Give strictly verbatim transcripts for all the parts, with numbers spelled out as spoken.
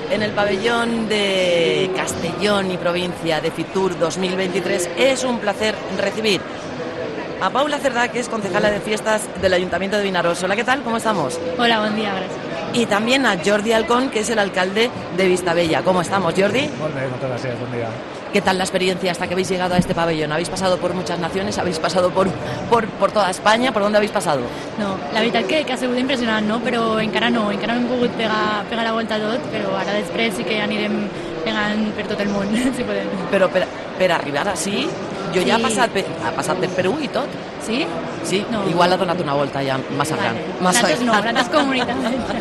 en el pabellón de Castellón y Provincia de Fitur dos mil veintitrés. Es un placer recibir a Paula Cerdá, que es concejala de fiestas del Ayuntamiento de Vinaròs. Hola, ¿qué tal? ¿Cómo estamos? Hola, buen día, gracias. Y también a Jordi Alcón, que es el alcalde de Vistabella. ¿Cómo estamos, Jordi? Muy bien, muchas gracias, buen día. ¿Qué tal la experiencia hasta que habéis llegado a este pabellón? ¿Habéis pasado por muchas naciones? ¿Habéis pasado por, por, por toda España? ¿Por dónde habéis pasado? No, la veritat que, que ha sigut impressionant, no? Però encara no, encara no hem pogut pegar, pegar la volta a tot, però ara després sí que anirem pegant per tot el món, si podem. Però per, per arribar així, jo ja Sí. ha passat, per, ha passat per Perú i tot. Sí? Sí, No. igual ha donat una volta ja massa gran. Vale. Massa Nosaltres no, gran. nosaltres comunitat.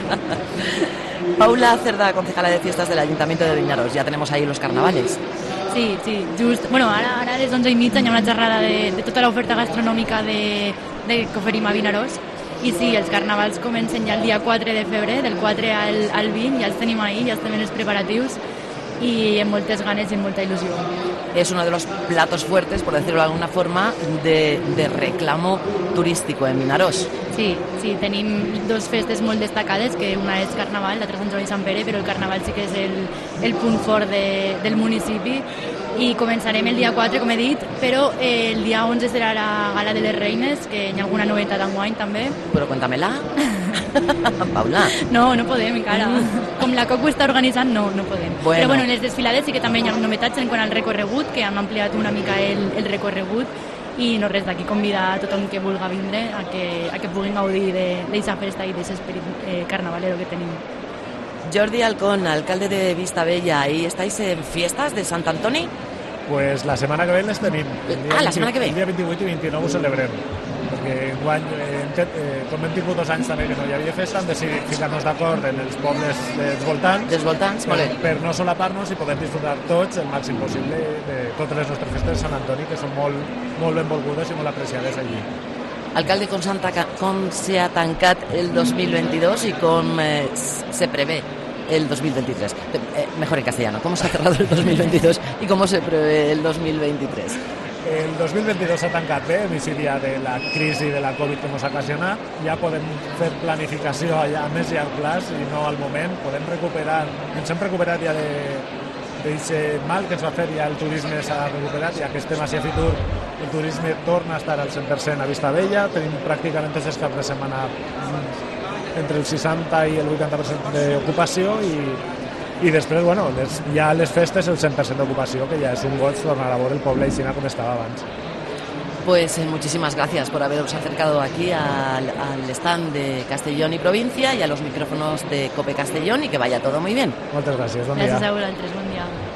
Paula Cerdá, concejala de fiestas del Ayuntamiento de Vinaròs. Ya tenemos ahí los carnavales. Sí, sí, just. Bueno, ara, ara a les onze i mitja hi ha una xerrada de, de tota l'oferta gastronòmica de, de que oferim a Vinaròs. I sí, els carnavals comencen ja el dia quatre de febrer, del quatre al, al vint, ja els tenim ahí, ja estem en els preparatius i amb moltes ganes i amb molta il·lusió. Es uno de los platos fuertes, por decirlo de alguna forma, de, de reclamo turístico en Vinaròs. Sí, sí, tenim dos festes molt destacades, que una és Carnaval, l'altra Sant Joan i Sant Pere, però el Carnaval sí que és el, el punt fort de, del municipi. I començarem el dia quatre, com he dit, però eh, el dia onze serà la Gala de les Reines, que hi ha alguna novetat enguany també. Pero cuéntamela. Paula. No, no podem encara. Com la COC ho està organitzant, no, no podem. Bueno. Però bueno, en les desfilades sí que també hi ha novetats en quant al recorregut, que hem ampliat una mica el, el recorregut, i no res, d'aquí convidar a tothom que vulga vindre a que, a que puguin gaudir d'aquesta festa i d'aquest esperit eh, carnavalero que tenim. Jordi Alcón, alcalde de Vistabella, ¿y estáis en fiestas de Sant Antoni? Pues la setmana que ve les tenim. El dia Ah, la vint- setmana que ve. El dia vint-i-vuit i vint-i-nou ho celebrem. Perquè enguany, eh, hem fet, eh, com hem tingut dos anys també que no hi havia festa, hem decidit ficar-nos d'acord en els pobles dels voltants, Dels voltants, per, molt bé. per no solapar-nos i poder disfrutar tots el màxim possible de totes les nostres festes de Sant Antoni, que són molt, molt benvolgudes i molt apreciades allí. Alcalde, ¿con, Santa, Ca- com se ha tancat el dos mil veintidós y com eh, se prevé el dos mil veintitrés? Eh, mejor en castellano, ¿cómo se ha cerrado el dos mil veintidós y cómo se prevé el dos mil veintitrés? El dos mil veintidós s'ha tancat bé, a migdia de la crisi de la Covid que ens ha ocasionat. Ja podem fer planificació a més llarg plaç i no al moment. Podem recuperar, ens hem recuperat ja d'aquest mal que ens va fer, ja el turisme s'ha recuperat, ja que estem així a Fitur, el turisme torna a estar al cent per cent a Vistabella, tenim pràcticament tots els caps de setmana entre el seixanta i el vuitanta per cent d'ocupació i I després, bueno, les, ja les festes el cent per cent d'ocupació, que ja és un goig tornar a veure el poble així com estava abans. Pues eh, muchísimas gracias por haberos acercado aquí al, al stand de Castellón y Provincia y a los micrófonos de COPE Castellón, y que vaya todo muy bien. Moltes gràcies, bon dia. Gràcies a vosaltres, bon dia.